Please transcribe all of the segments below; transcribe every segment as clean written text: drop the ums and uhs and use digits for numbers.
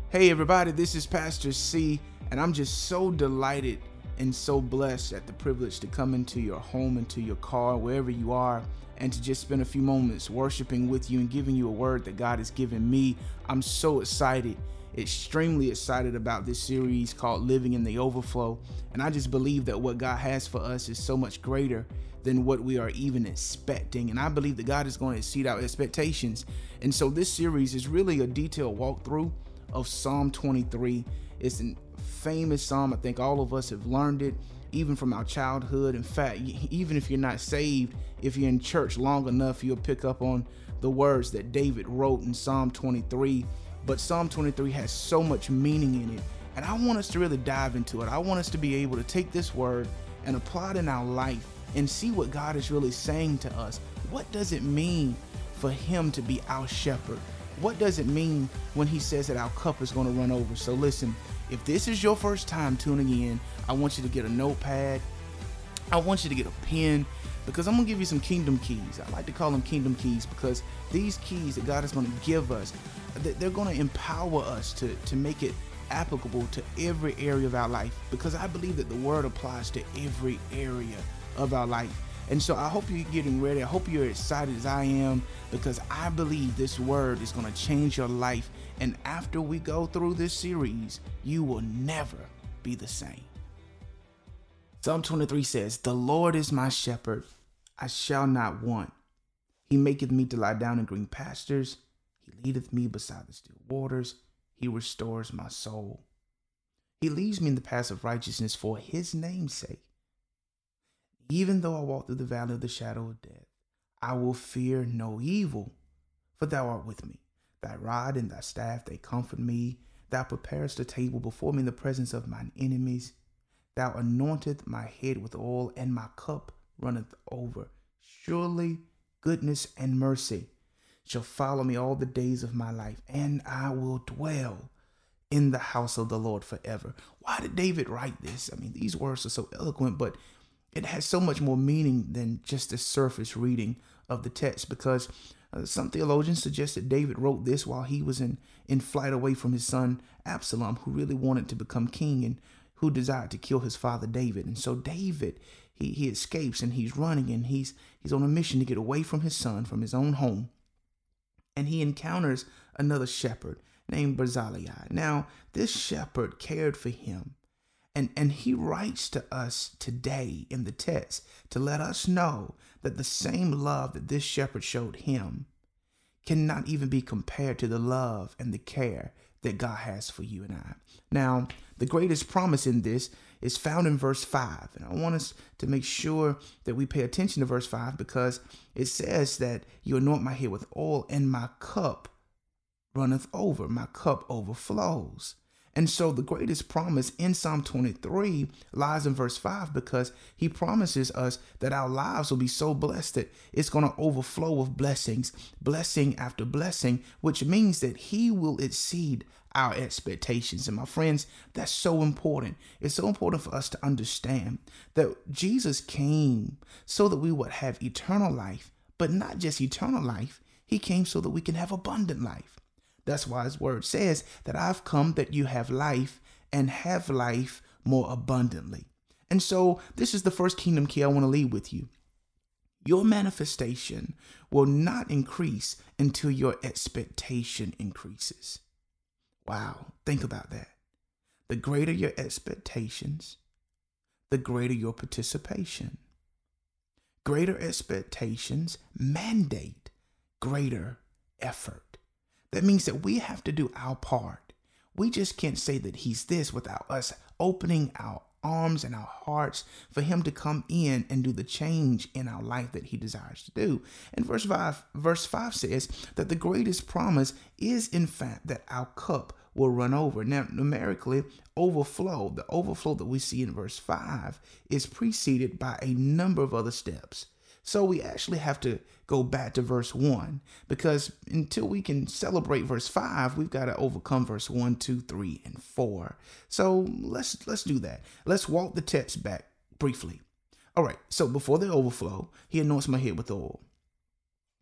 Hey everybody, this is Pastor C, and I'm just so delighted and so blessed at the privilege to come into your home, into your car, wherever you are, and to just spend a few moments worshiping with you and giving you a word that God has given me. I'm so excited, extremely excited about this series called Living in the Overflow, and I just believe that what God has for us is so much greater than what we are even expecting, and I believe that God is going to exceed our expectations. And so this series is really a detailed walkthrough of Psalm 23. It's a famous psalm. I think all of us have learned it, even from our childhood. In fact, even if you're not saved, if you're in church long enough, you'll pick up on the words that David wrote in Psalm 23. But Psalm 23 has so much meaning in it, and I want us to really dive into it. I want us to be able to take this word and apply it in our life and see what God is really saying to us. What does it mean for Him to be our shepherd? What does it mean when He says that our cup is going to run over? So listen, if this is your first time tuning in, I want you to get a notepad. I want you to get a pen, because I'm going to give you some kingdom keys. I like to call them kingdom keys because these keys that God is going to give us, they're going to empower us to make it applicable to every area of our life, because I believe that the word applies to every area of our life. And so I hope you're getting ready. I hope you're excited as I am, because I believe this word is going to change your life. And after we go through this series, you will never be the same. Psalm 23 says, "The Lord is my shepherd, I shall not want. He maketh me to lie down in green pastures. He leadeth me beside the still waters. He restores my soul. He leads me in the paths of righteousness for His name's sake. Even though I walk through the valley of the shadow of death, I will fear no evil, for Thou art with me. Thy rod and Thy staff, they comfort me. Thou preparest a table before me in the presence of mine enemies. Thou anointest my head with oil, and my cup runneth over. Surely goodness and mercy shall follow me all the days of my life, and I will dwell in the house of the Lord forever." Why did David write this? I mean, these words are so eloquent, but it has so much more meaning than just the surface reading of the text, because some theologians suggest that David wrote this while he was in flight away from his son Absalom, who really wanted to become king and who desired to kill his father David. And so David, he escapes, and he's running, and he's on a mission to get away from his son, from his own home. And he encounters another shepherd named Barzillai. Now, this shepherd cared for him. And he writes to us today in the text to let us know that the same love that this shepherd showed him cannot even be compared to the love and the care that God has for you and I. Now, the greatest promise in this is found in verse 5. And I want us to make sure that we pay attention to verse 5, because it says that you anoint my head with oil, and my cup runneth over. My cup overflows. And so the greatest promise in Psalm 23 lies in verse 5, because He promises us that our lives will be so blessed that it's going to overflow with blessings, blessing after blessing, which means that He will exceed our expectations. And my friends, that's so important. It's so important for us to understand that Jesus came so that we would have eternal life, but not just eternal life. He came so that we can have abundant life. That's why His word says that I've come that you have life, and have life more abundantly. And so this is the first kingdom key I want to leave with you. Your manifestation will not increase until your expectation increases. Wow, think about that. The greater your expectations, the greater your participation. Greater expectations mandate greater effort. That means that we have to do our part. We just can't say that He's this without us opening our arms and our hearts for Him to come in and do the change in our life that He desires to do. And verse 5 says that the greatest promise is, in fact, that our cup will run over. Now, numerically, overflow, the overflow that we see in verse 5 is preceded by a number of other steps. So we actually have to go back to verse 1, because until we can celebrate verse 5, we've got to overcome verse 1, 2, 3, and 4. So let's do that. Let's walk the text back briefly. All right, so before the overflow, He anoints my head with oil.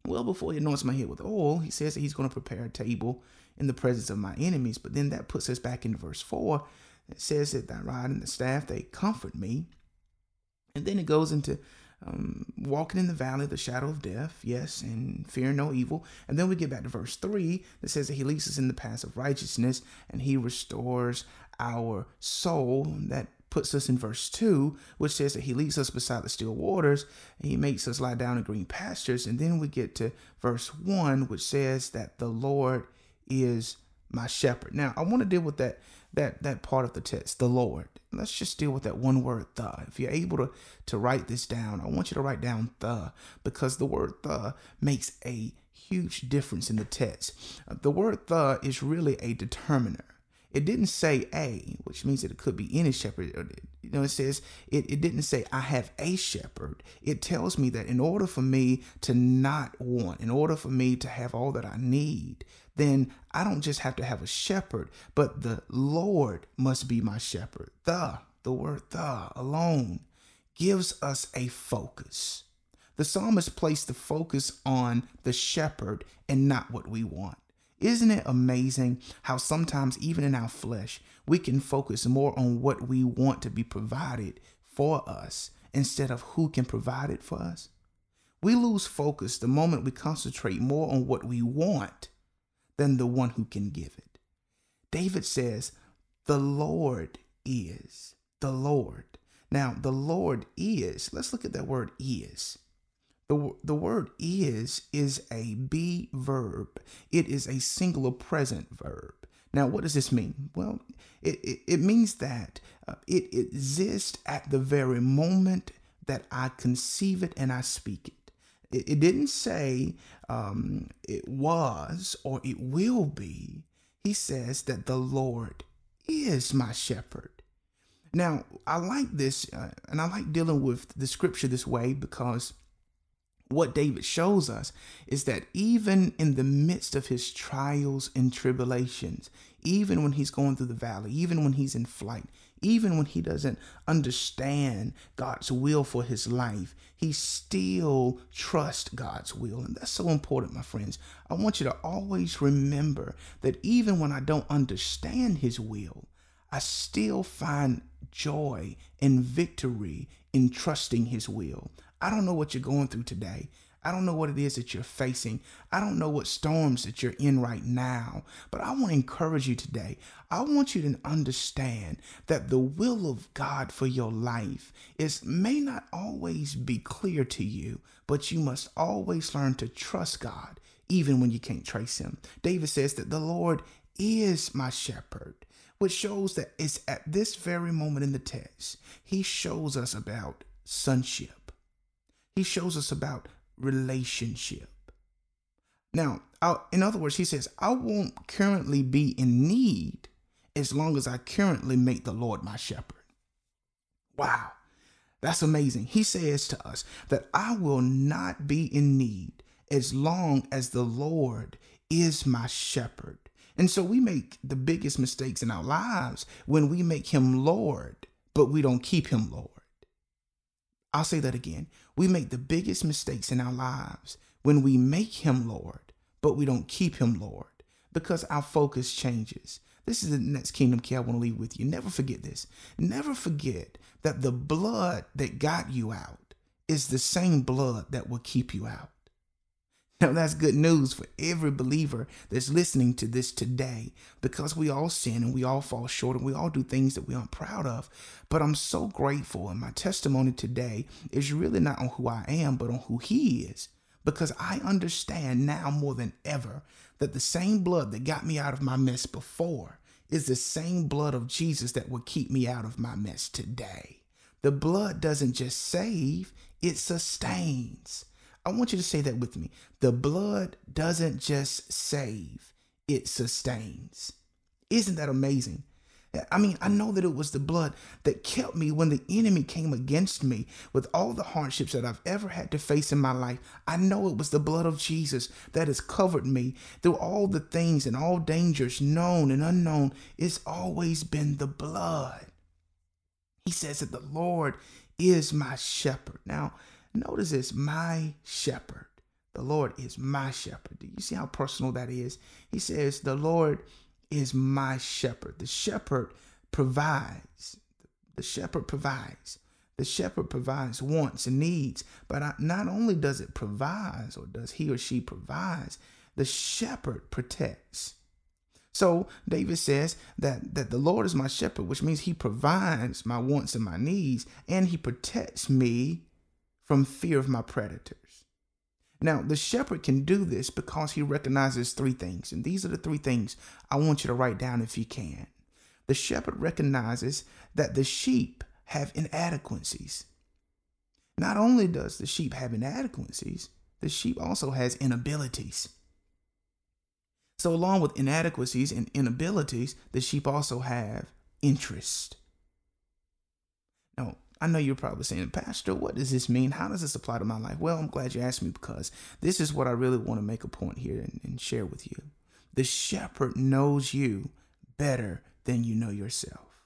Well, before he anoints my head with oil, he says that he's going to prepare a table in the presence of my enemies. But then that puts us back into verse 4. It says that thy rod and the staff, they comfort me. And then it goes into walking in the valley of the shadow of death, yes, and fear no evil. And then we get back to verse 3 that says that he leads us in the paths of righteousness and he restores our soul. That puts us in verse 2, which says that he leads us beside the still waters and he makes us lie down in green pastures. And then we get to verse 1, which says that the Lord is my shepherd. Now, I want to deal with that part of the text, the Lord. Let's just deal with that one word, the. If you're able to write this down, I want you to write down the, because the word the makes a huge difference in the text. The word the is really a determiner. It didn't say a, which means that it could be any shepherd. It says, it didn't say I have a shepherd. It tells me that in order for me to not want, in order for me to have all that I need, then I don't just have to have a shepherd, but the Lord must be my shepherd. The word the alone gives us a focus. The psalmist placed the focus on the shepherd and not what we want. Isn't it amazing how sometimes even in our flesh, we can focus more on what we want to be provided for us instead of who can provide it for us? We lose focus the moment we concentrate more on what we want than the one who can give it. David says, the Lord is. The Lord. Now, the Lord is, let's look at that word is. The word is a be verb. It is a singular present verb. Now, what does this mean? Well, it means that it exists at the very moment that I conceive it and I speak it. It didn't say it was or it will be. He says that the Lord is my shepherd. Now, I like this and I like dealing with the scripture this way because what David shows us is that even in the midst of his trials and tribulations, even when he's going through the valley, even when he's in flight, even when he doesn't understand God's will for his life, he still trusts God's will. And that's so important, my friends. I want you to always remember that even when I don't understand his will, I still find joy and victory in trusting his will. I don't know what you're going through today. I don't know what it is that you're facing. I don't know what storms that you're in right now, but I want to encourage you today. I want you to understand that the will of God for your life may not always be clear to you, but you must always learn to trust God, even when you can't trace him. David says that the Lord is my shepherd, which shows that it's at this very moment in the text, he shows us about sonship. He shows us about relationship. Now, in other words, he says, I won't currently be in need as long as I currently make the Lord my shepherd. Wow, that's amazing. He says to us that I will not be in need as long as the Lord is my shepherd. And so we make the biggest mistakes in our lives when we make him Lord, but we don't keep him Lord. I'll say that again. We make the biggest mistakes in our lives when we make him Lord, but we don't keep him Lord because our focus changes. This is the next kingdom key I want to leave with you. Never forget this. Never forget that the blood that got you out is the same blood that will keep you out. Now, that's good news for every believer that's listening to this today, because we all sin and we all fall short and we all do things that we aren't proud of. But I'm so grateful, and my testimony today is really not on who I am, but on who he is, because I understand now more than ever that the same blood that got me out of my mess before is the same blood of Jesus that will keep me out of my mess today. The blood doesn't just save, it sustains. I want you to say that with me. The blood doesn't just save, it sustains. Isn't that amazing? I mean, I know that it was the blood that kept me when the enemy came against me with all the hardships that I've ever had to face in my life. I know it was the blood of Jesus that has covered me through all the things and all dangers, known and unknown. It's always been the blood. He says that the Lord is my shepherd. Now, notice this, my shepherd. The Lord is my shepherd. Do you see how personal that is? He says, the Lord is my shepherd. The shepherd provides. The shepherd provides. The shepherd provides wants and needs. But not only does it provide, or does he or she provides, the shepherd protects. So David says that the Lord is my shepherd, which means he provides my wants and my needs, and he protects me from fear of my predators. Now, the shepherd can do this because he recognizes three things. And these are the three things I want you to write down if you can. The shepherd recognizes that the sheep have inadequacies. Not only does the sheep have inadequacies, the sheep also has inabilities. So along with inadequacies and inabilities, the sheep also have interest. Now, I know you're probably saying, Pastor, what does this mean? How does this apply to my life? Well, I'm glad you asked me, because this is what I really want to make a point here and share with you. The shepherd knows you better than you know yourself.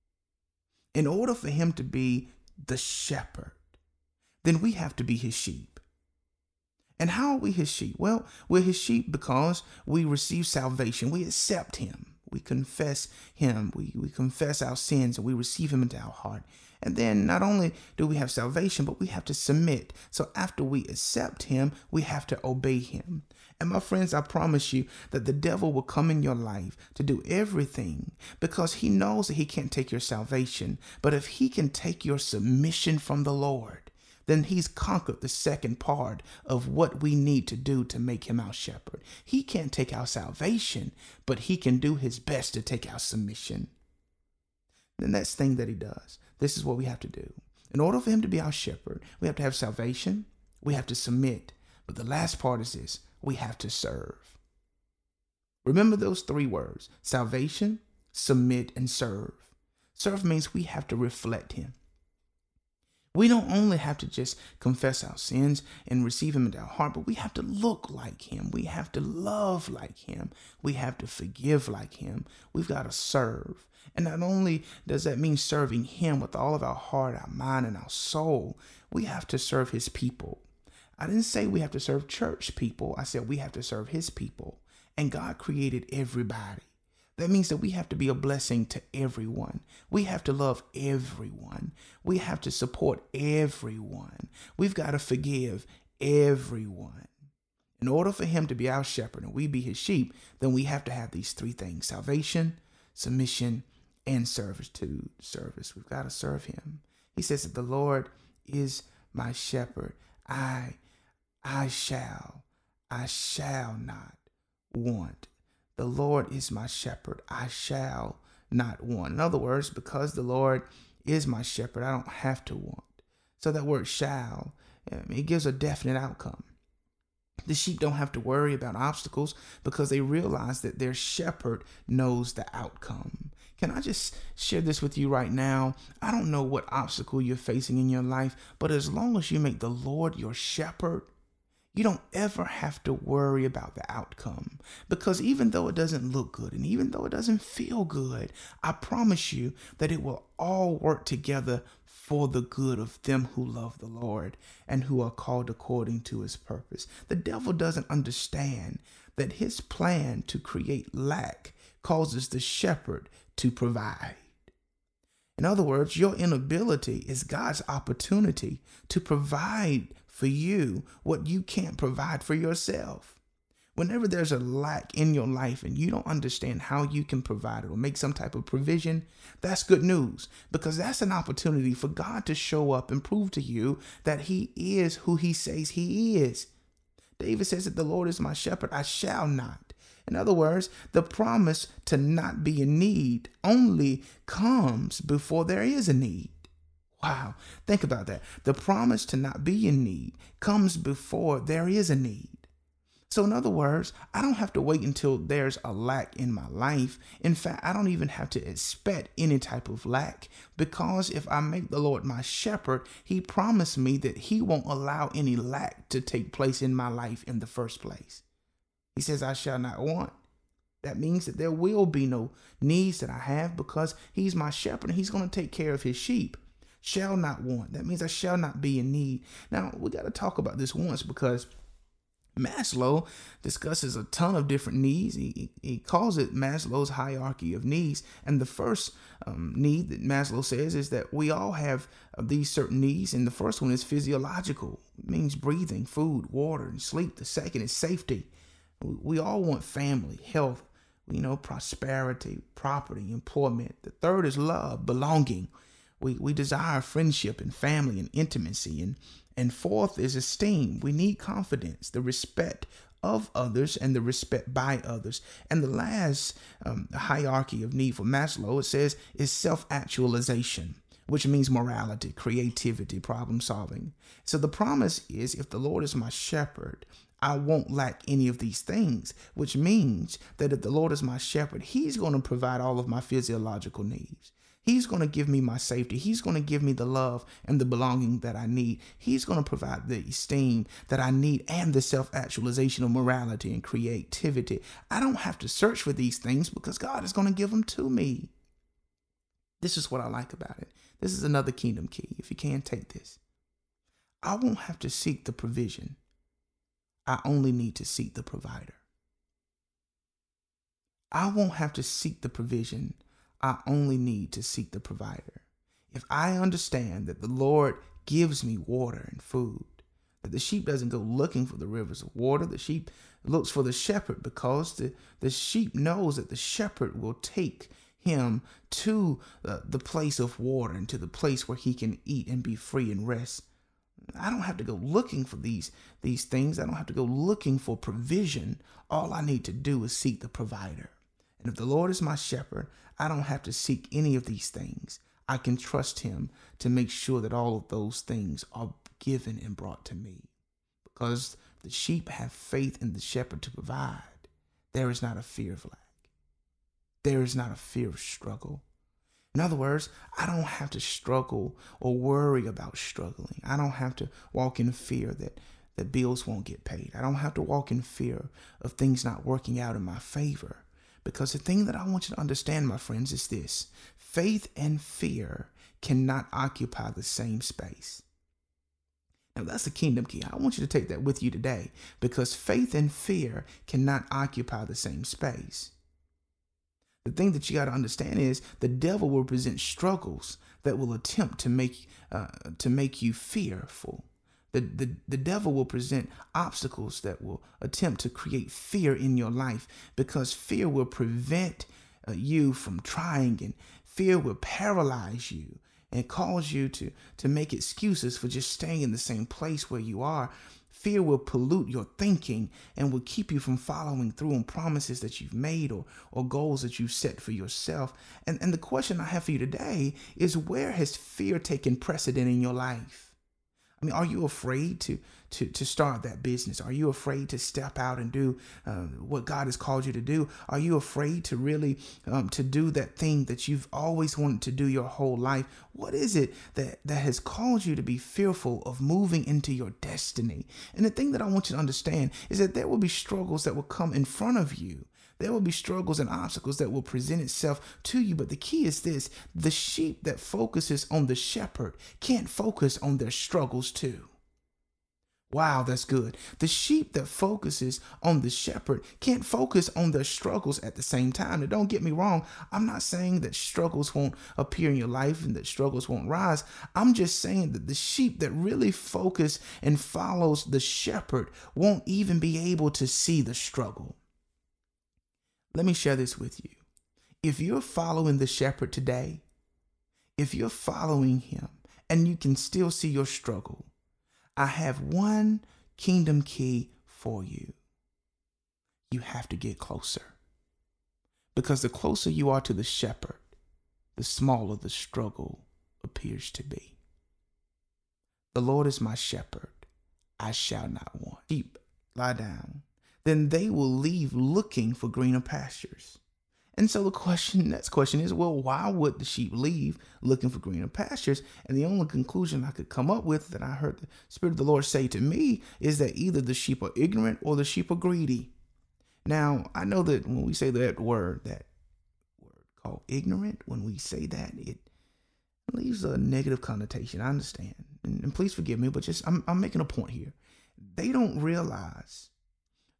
In order for him to be the shepherd, then we have to be his sheep. And how are we his sheep? Well, we're his sheep because we receive salvation. We accept him. We confess him. We confess our sins, and we receive him into our heart. And then not only do we have salvation, but we have to submit. So after we accept him, we have to obey him. And my friends, I promise you that the devil will come in your life to do everything, because he knows that he can't take your salvation. But if he can take your submission from the Lord, then he's conquered the second part of what we need to do to make him our shepherd. He can't take our salvation, but he can do his best to take our submission. The next thing that he does, this is what we have to do. In order for him to be our shepherd, we have to have salvation, we have to submit. But the last part is this: we have to serve. Remember those three words: salvation, submit, and serve. Serve means we have to reflect him. We don't only have to just confess our sins and receive him into our heart, but we have to look like him. We have to love like him. We have to forgive like him. We've got to serve. And not only does that mean serving him with all of our heart, our mind, and our soul, we have to serve his people. I didn't say we have to serve church people. I said we have to serve his people. And God created everybody. That means that we have to be a blessing to everyone. We have to love everyone. We have to support everyone. We've got to forgive everyone. In order for him to be our shepherd and we be his sheep, then we have to have these three things: salvation, submission, and service. We've got to serve him. He says that the Lord is my shepherd. I shall not want. The Lord is my shepherd. I shall not want. In other words, because the Lord is my shepherd, I don't have to want. So that word shall, it gives a definite outcome. The sheep don't have to worry about obstacles because they realize that their shepherd knows the outcome. Can I just share this with you right now? I don't know what obstacle you're facing in your life, but as long as you make the Lord your shepherd, you don't ever have to worry about the outcome, because even though it doesn't look good and even though it doesn't feel good, I promise you that it will all work together for the good of them who love the Lord and who are called according to his purpose. The devil doesn't understand that his plan to create lack causes the shepherd to provide. In other words, your inability is God's opportunity to provide for you what you can't provide for yourself. Whenever there's a lack in your life and you don't understand how you can provide it or make some type of provision, that's good news, because that's an opportunity for God to show up and prove to you that he is who he says he is. David says that the Lord is my shepherd, I shall not. In other words, the promise to not be in need only comes before there is a need. Wow, think about that. The promise to not be in need comes before there is a need. So in other words, I don't have to wait until there's a lack in my life. In fact, I don't even have to expect any type of lack, because if I make the Lord my shepherd, he promised me that he won't allow any lack to take place in my life in the first place. He says, I shall not want. That means that there will be no needs that I have, because he's my shepherd and he's going to take care of his sheep. Shall not want. That means I shall not be in need. Now, we got to talk about this once, because Maslow discusses a ton of different needs. He calls it Maslow's hierarchy of needs. And the first need that Maslow says is that we all have these certain needs. And the first one is physiological. It means breathing, food, water, and sleep. The second is safety. We all want family, health, prosperity, property, employment. The third is love, belonging. We desire friendship and family and intimacy. And fourth is esteem. We need confidence, the respect of others and the respect by others. And the last hierarchy of need for Maslow, it says, is self-actualization, which means morality, creativity, problem solving. So the promise is, if the Lord is my shepherd, I won't lack any of these things, which means that if the Lord is my shepherd, he's going to provide all of my physiological needs. He's going to give me my safety. He's going to give me the love and the belonging that I need. He's going to provide the esteem that I need and the self-actualization of morality and creativity. I don't have to search for these things because God is going to give them to me. This is what I like about it. This is another kingdom key. If you can take this, I won't have to seek the provision. I only need to seek the provider. I won't have to seek the provision. I only need to seek the provider. If I understand that the Lord gives me water and food, that the sheep doesn't go looking for the rivers of water, the sheep looks for the shepherd because the sheep knows that the shepherd will take him to the place of water and to the place where he can eat and be free and rest. I don't have to go looking for these things. I don't have to go looking for provision. All I need to do is seek the provider. And if the Lord is my shepherd, I don't have to seek any of these things. I can trust him to make sure that all of those things are given and brought to me. Because the sheep have faith in the shepherd to provide, there is not a fear of lack. There is not a fear of struggle. In other words, I don't have to struggle or worry about struggling. I don't have to walk in fear that bills won't get paid. I don't have to walk in fear of things not working out in my favor. Because the thing that I want you to understand, my friends, is this: faith and fear cannot occupy the same space. Now, that's the kingdom key. I want you to take that with you today, because faith and fear cannot occupy the same space. The thing that you got to understand is the devil will present struggles that will attempt to make you fearful. The devil will present obstacles that will attempt to create fear in your life, because fear will prevent you from trying, and fear will paralyze you and cause you to make excuses for just staying in the same place where you are. Fear will pollute your thinking and will keep you from following through on promises that you've made or goals that you've set for yourself. And the question I have for you today is, where has fear taken precedent in your life? I mean, are you afraid to start that business? Are you afraid to step out and do what God has called you to do? Are you afraid to really to do that thing that you've always wanted to do your whole life? What is it that has caused you to be fearful of moving into your destiny? And the thing that I want you to understand is that there will be struggles that will come in front of you. There will be struggles and obstacles that will present itself to you. But the key is this: the sheep that focuses on the shepherd can't focus on their struggles too. Wow, that's good. The sheep that focuses on the shepherd can't focus on their struggles at the same time. Now, don't get me wrong. I'm not saying that struggles won't appear in your life and that struggles won't rise. I'm just saying that the sheep that really focus and follows the shepherd won't even be able to see the struggle. Let me share this with you. If you're following the shepherd today, if you're following him and you can still see your struggle, I have one kingdom key for you. You have to get closer. Because the closer you are to the shepherd, the smaller the struggle appears to be. The Lord is my shepherd, I shall not want. Sheep lie down, then they will leave looking for greener pastures. And so the next question is, well, why would the sheep leave looking for greener pastures? And the only conclusion I could come up with, that I heard the Spirit of the Lord say to me, is that either the sheep are ignorant or the sheep are greedy. Now, I know that when we say that word called ignorant, when we say that, it leaves a negative connotation. I understand. And please forgive me, but I'm making a point here. They don't realize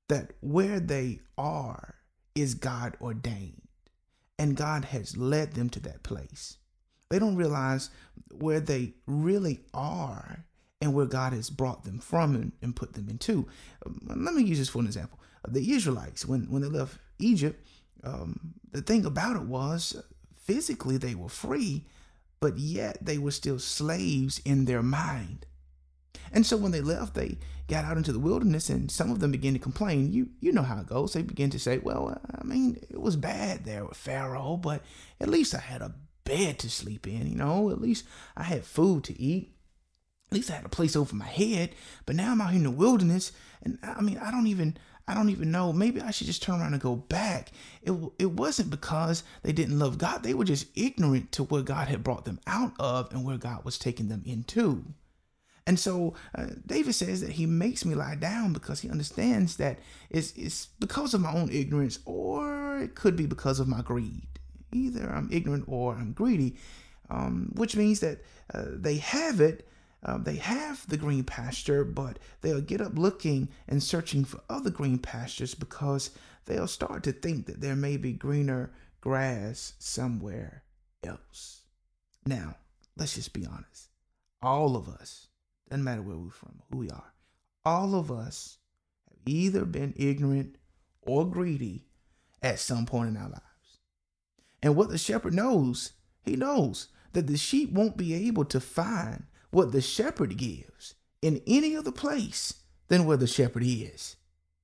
that where they are is God ordained, and God has led them to that place. They don't realize where they really are and where God has brought them from and put them into. Let me use this for an example. The Israelites, when they left Egypt, the thing about it was physically they were free, but yet they were still slaves in their mind. And so when they left, they got out into the wilderness, and some of them began to complain. You know how it goes. They begin to say, well, I mean, it was bad there with Pharaoh, but at least I had a bed to sleep in, at least I had food to eat. At least I had a place over my head. But now I'm out here in the wilderness, and I mean, I don't even know. Maybe I should just turn around and go back. It wasn't because they didn't love God. They were just ignorant to where God had brought them out of and where God was taking them into. And so David says that he makes me lie down because he understands that it's because of my own ignorance, or it could be because of my greed. Either I'm ignorant or I'm greedy, which means that they have it. They have the green pasture, but they'll get up looking and searching for other green pastures because they'll start to think that there may be greener grass somewhere else. Now, let's just be honest. All of us, doesn't matter where we're from, who we are, all of us have either been ignorant or greedy at some point in our lives. And what the shepherd knows, he knows that the sheep won't be able to find what the shepherd gives in any other place than where the shepherd is.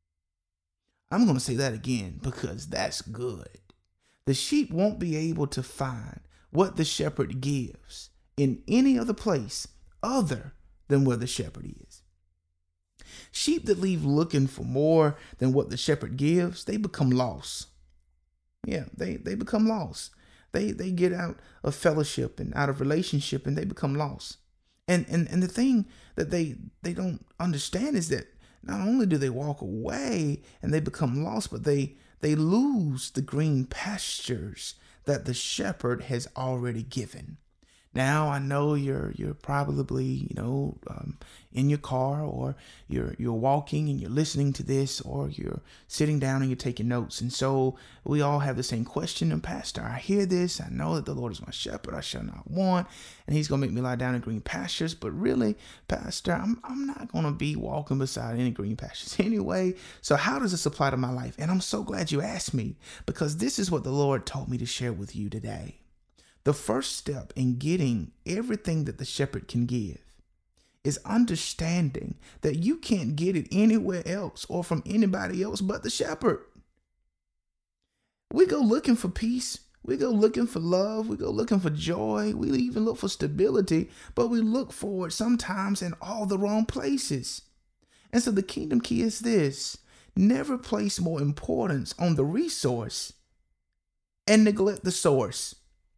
I'm going to say that again because that's good. The sheep won't be able to find what the shepherd gives in any other place other than where the shepherd is. Sheep that leave looking for more than what the shepherd gives, they become lost. Yeah, they become lost. They get out of fellowship and out of relationship, and they become lost. And the thing that they don't understand is that not only do they walk away and they become lost, but they lose the green pastures that the shepherd has already given. Now I know you're probably in your car, or you're walking and you're listening to this, or you're sitting down and you're taking notes. And so we all have the same question. And Pastor, I hear this. I know that the Lord is my shepherd. I shall not want, and He's gonna make me lie down in green pastures. But really, Pastor, I'm not gonna be walking beside any green pastures anyway. So how does this apply to my life? And I'm so glad you asked me, because this is what the Lord told me to share with you today. The first step in getting everything that the shepherd can give is understanding that you can't get it anywhere else or from anybody else but the shepherd. We go looking for peace. We go looking for love. We go looking for joy. We even look for stability, but we look for it sometimes in all the wrong places. And so the kingdom key is this: never place more importance on the resource and neglect the source.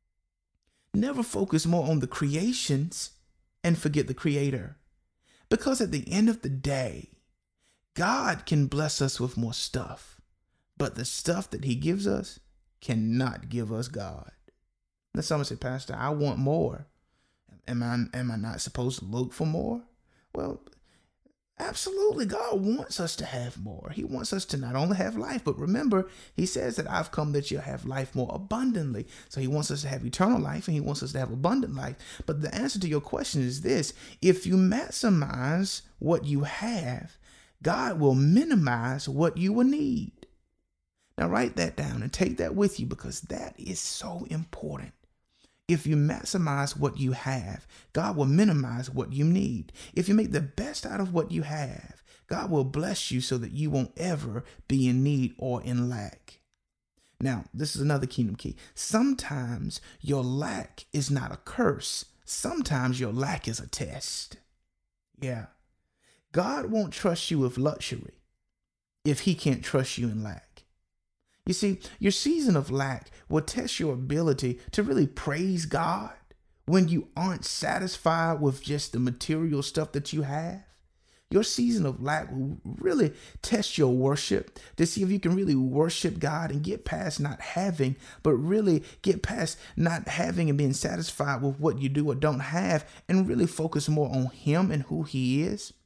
Never focus more on the creations and forget the creator. Because at the end of the day, God can bless us with more stuff, but the stuff that He gives us cannot give us God. Now someone said, Pastor, I want more. Am I not supposed to look for more? Well, absolutely. God wants us to have more. He wants us to not only have life, but remember, He says that I've come that you'll have life more abundantly. So He wants us to have eternal life, and He wants us to have abundant life. But the answer to your question is this: if you maximize what you have, God will minimize what you will need. Now write that down and take that with you, because that is so important. If you maximize what you have, God will minimize what you need. If you make the best out of what you have, God will bless you so that you won't ever be in need or in lack. Now, this is another kingdom key. Sometimes your lack is not a curse. Sometimes your lack is a test. Yeah. God won't trust you with luxury if He can't trust you in lack. You see, your season of lack will test your ability to really praise God when you aren't satisfied with just the material stuff that you have. Your season of lack will really test your worship to see if you can really worship God and get past not having, but really get past not having and being satisfied with what you do or don't have, and really focus more on Him and who He is.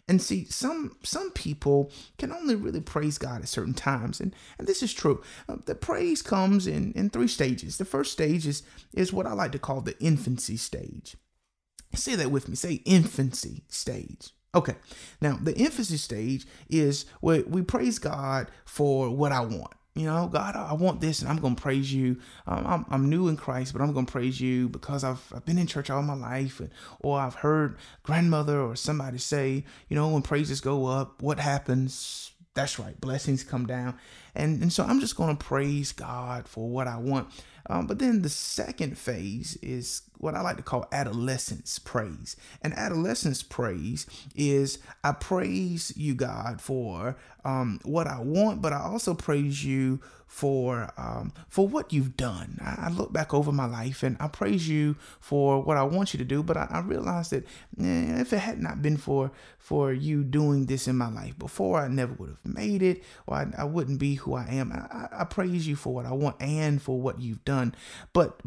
And see, some people can only really praise God at certain times, and this is true. The praise comes in three stages. The first stage is what I like to call the infancy stage. Say that with me. Say infancy stage. Okay. Now, the infancy stage is where we praise God for what I want. God, I want this, and I'm going to praise you. I'm new in Christ, but I'm going to praise you because I've been in church all my life, or I've heard grandmother or somebody say, when praises go up, what happens? That's right, blessings come down. And so I'm just going to praise God for what I want. But then the second phase is what I like to call adolescence praise. And adolescence praise is I praise you, God, for what I want, but I also praise you for what you've done. I look back over my life and I praise you for what I want you to do, but I realize that if it had not been for you doing this in my life before, I never would have made it, or I wouldn't be who I am. I praise you for what I want and for what you've done. But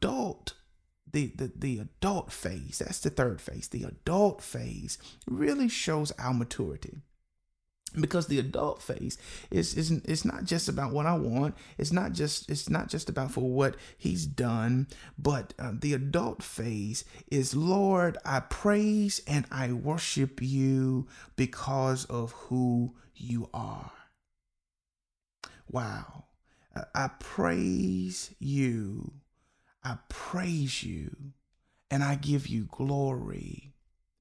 the adult phase, that's the third phase. The adult phase really shows our maturity. Because the adult phase is not just about what I want. It's not just about for what he's done, but the adult phase is, Lord, I praise and I worship you because of who you are. Wow. I praise you. I praise you and I give you glory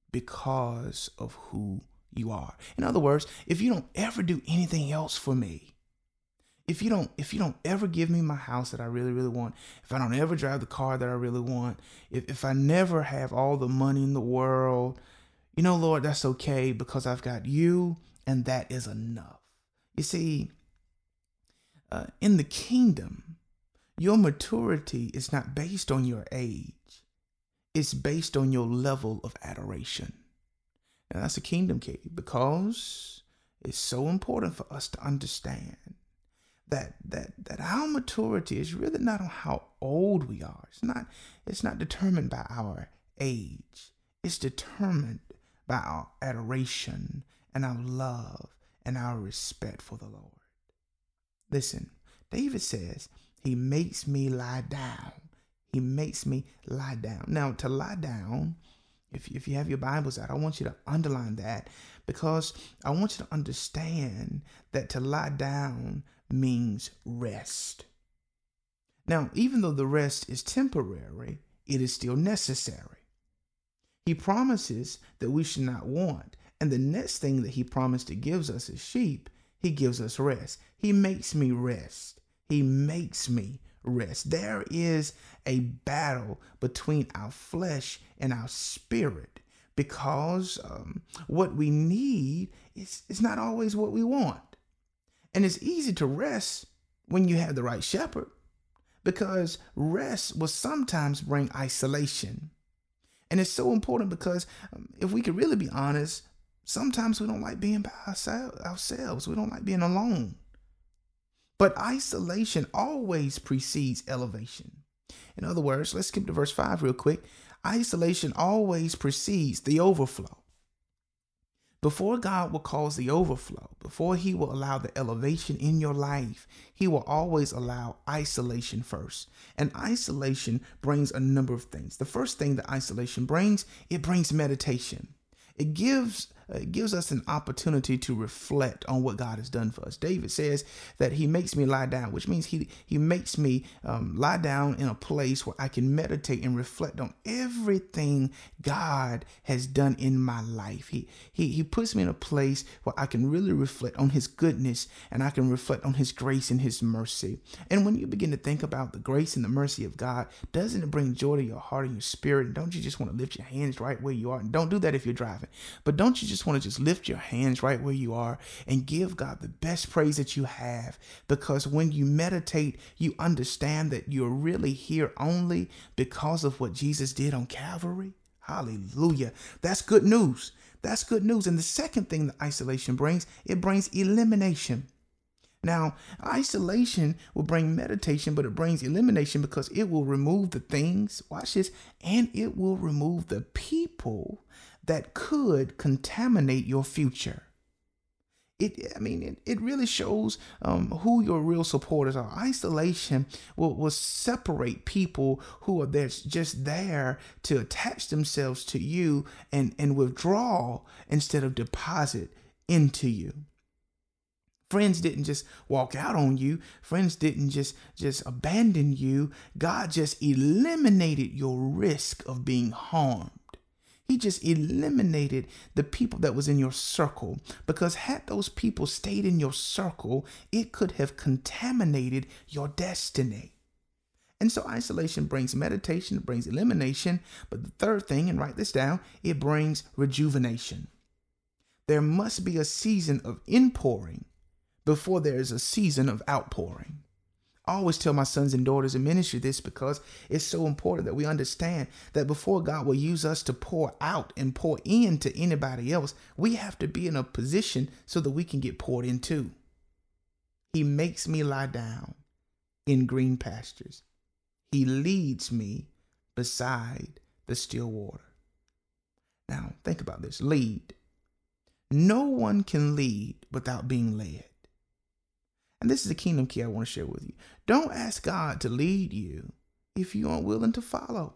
because of who you are. In other words, if you don't ever do anything else for me, if you don't ever give me my house that I really, really want, if I don't ever drive the car that I really want, if I never have all the money in the world, Lord, that's okay because I've got you and that is enough. You see, in the kingdom, your maturity is not based on your age. It's based on your level of adoration. And that's a kingdom key because it's so important for us to understand that our maturity is really not on how old we are. It's not determined by our age. It's determined by our adoration and our love and our respect for the Lord. Listen, David says, he makes me lie down. He makes me lie down. Now, to lie down, if you have your Bibles out, I want you to underline that because I want you to understand that to lie down means rest. Now, even though the rest is temporary, it is still necessary. He promises that we should not want. And the next thing that he promised to give us as sheep, he gives us rest. He makes me rest. He makes me rest. There is a battle between our flesh and our spirit because what we need is not always what we want. And it's easy to rest when you have the right shepherd because rest will sometimes bring isolation. And it's so important because if we could really be honest, sometimes we don't like being by ourselves. We don't like being alone. But isolation always precedes elevation. In other words, let's skip to verse 5 real quick. Isolation always precedes the overflow. Before God will cause the overflow, before he will allow the elevation in your life, he will always allow isolation first. And isolation brings a number of things. The first thing that isolation brings, it brings meditation. It gives us an opportunity to reflect on what God has done for us. David says that he makes me lie down, which means he makes me lie down in a place where I can meditate and reflect on everything God has done in my life. He puts me in a place where I can really reflect on his goodness and I can reflect on his grace and his mercy. And when you begin to think about the grace and the mercy of God, doesn't it bring joy to your heart and your spirit? And don't you just want to lift your hands right where you are? And don't do that if you're driving, but don't you just want to just lift your hands right where you are and give God the best praise that you have? Because when you meditate, you understand that you're really here only because of what Jesus did on Calvary. Hallelujah. That's good news. That's good news. And the second thing that isolation brings, it brings elimination. Now, isolation will bring meditation, but it brings elimination because it will remove the things, watch this, and it will remove the people that could contaminate your future. It really shows who your real supporters are. Isolation will separate people who are there, just there to attach themselves to you and withdraw instead of deposit into you. Friends didn't just walk out on you. Friends didn't just abandon you. God just eliminated your risk of being harmed. He just eliminated the people that was in your circle, because had those people stayed in your circle, it could have contaminated your destiny. And so isolation brings meditation, it brings elimination. But the third thing, and write this down, it brings rejuvenation. There must be a season of inpouring before there is a season of outpouring. I always tell my sons and daughters in ministry this, because it's so important that we understand that before God will use us to pour out and pour into anybody else, we have to be in a position so that we can get poured into. He makes me lie down in green pastures. He leads me beside the still water. Now, think about this. Lead. No one can lead without being led. And this is a kingdom key I want to share with you. Don't ask God to lead you if you aren't willing to follow.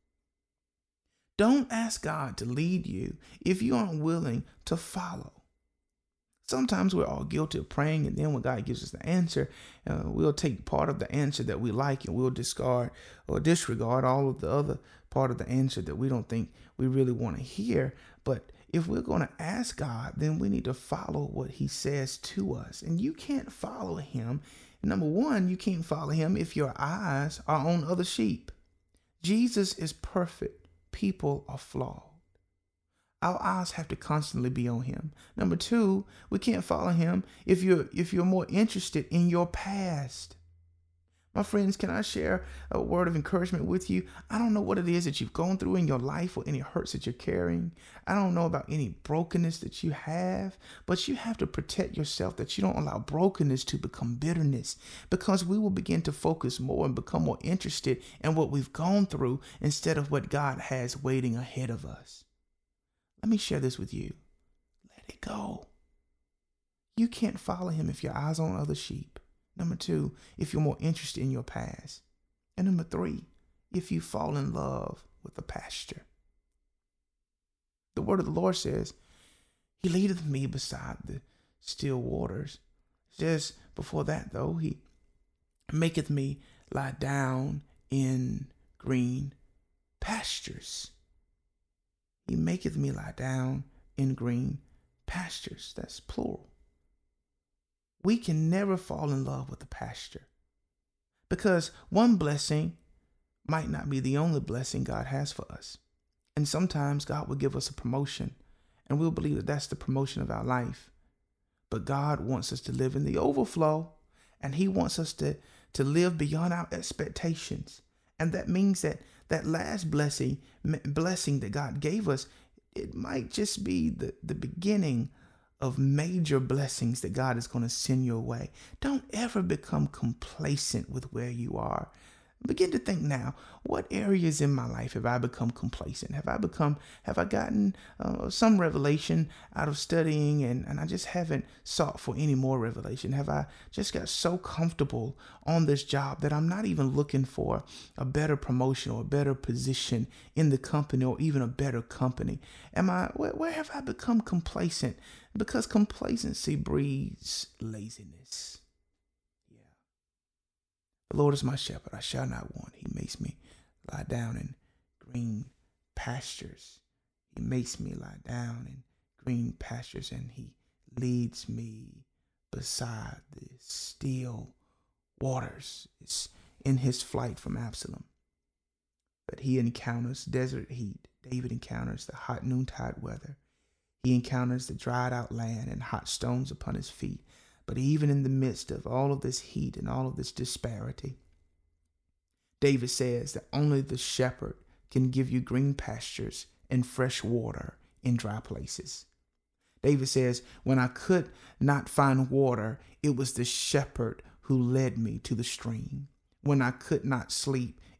Don't ask God to lead you if you aren't willing to follow. Sometimes we're all guilty of praying, and then when God gives us the answer, we'll take part of the answer that we like and we'll discard or disregard all of the other part of the answer that we don't think we really want to hear. But if we're going to ask God, then we need to follow what he says to us. And you can't follow him. Number one, you can't follow him if your eyes are on other sheep. Jesus is perfect. People are flawed. Our eyes have to constantly be on him. Number two, we can't follow him if you're more interested in your past. My friends, can I share a word of encouragement with you? I don't know what it is that you've gone through in your life or any hurts that you're carrying. I don't know about any brokenness that you have, but you have to protect yourself that you don't allow brokenness to become bitterness, because we will begin to focus more and become more interested in what we've gone through instead of what God has waiting ahead of us. Let me share this with you. Let it go. You can't follow him if your eyes are on other sheep. Number two, if you're more interested in your past. And number three, if you fall in love with the pasture. The word of the Lord says, he leadeth me beside the still waters. Just before that, though, he maketh me lie down in green pastures. He maketh me lie down in green pastures. That's plural. We can never fall in love with the pasture, because one blessing might not be the only blessing God has for us. And sometimes God will give us a promotion and we'll believe that that's the promotion of our life. But God wants us to live in the overflow, and he wants us to live beyond our expectations. And that means that last blessing that God gave us, it might just be the beginning of major blessings that God is going to send your way. Don't ever become complacent with where you are. Begin to think now, what areas in my life have I become complacent? Have I gotten some revelation out of studying and I just haven't sought for any more revelation? Have I just got so comfortable on this job that I'm not even looking for a better promotion or a better position in the company or even a better company? Where have I become complacent? Because complacency breeds laziness. The Lord is my shepherd, I shall not want. He makes me lie down in green pastures. He makes me lie down in green pastures, and he leads me beside the still waters. It's in his flight from Absalom that he encounters desert heat. David encounters the hot noontide weather. He encounters the dried out land and hot stones upon his feet. But even in the midst of all of this heat and all of this disparity, David says that only the shepherd can give you green pastures and fresh water in dry places. David says, when I could not find water, it was the shepherd who led me to the stream. When I could not sleep,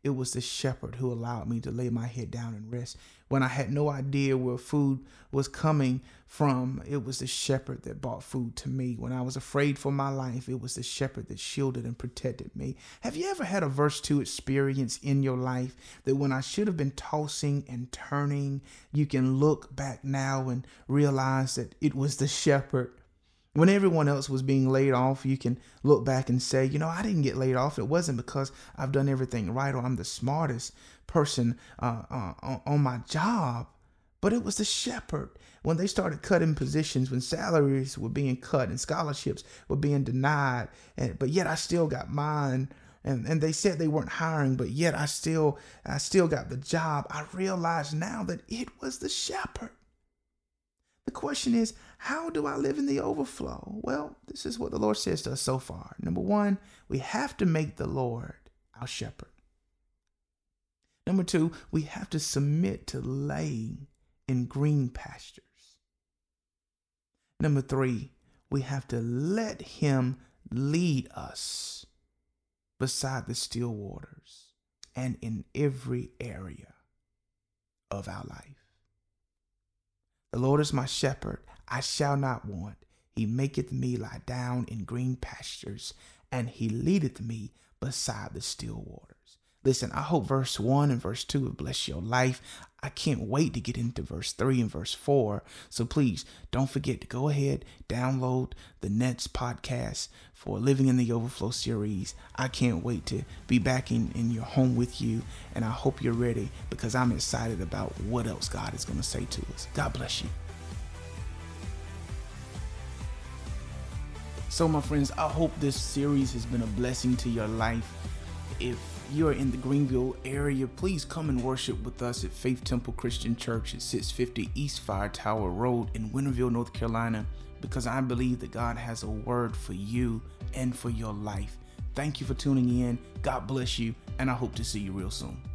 It was the shepherd who allowed me to lay my head down and rest. When I had no idea where food was coming from, it was the shepherd that brought food to me. When I was afraid for my life, it was the shepherd that shielded and protected me. Have you ever had a verse 2 experience in your life that when I should have been tossing and turning, you can look back now and realize that it was the shepherd? When everyone else was being laid off, you can look back and say, I didn't get laid off. It wasn't because I've done everything right or I'm the smartest person on my job, but it was the shepherd. When they started cutting positions, when salaries were being cut and scholarships were being denied, but yet I still got mine. And they said they weren't hiring, but yet I still got the job. I realize now that it was the shepherd. The question is, how do I live in the overflow? Well, this is what the Lord says to us so far. Number one, we have to make the Lord our shepherd. Number two, we have to submit to laying in green pastures. Number three, we have to let him lead us beside the still waters and in every area of our life. The Lord is my shepherd, I shall not want. He maketh me lie down in green pastures, and he leadeth me beside the still waters. Listen, I hope verse 1 and verse 2 will bless your life. I can't wait to get into verse 3 and verse 4. So please don't forget to go ahead, download the Nets podcast for Living in the Overflow series. I can't wait to be back in your home with you. And I hope you're ready, because I'm excited about what else God is going to say to us. God bless you. So my friends, I hope this series has been a blessing to your life. If you're in the Greenville area, please come and worship with us at Faith Temple Christian Church at 650 East Fire Tower Road in Winterville, North Carolina, because I believe that God has a word for you and for your life. Thank you for tuning in. God bless you, and I hope to see you real soon.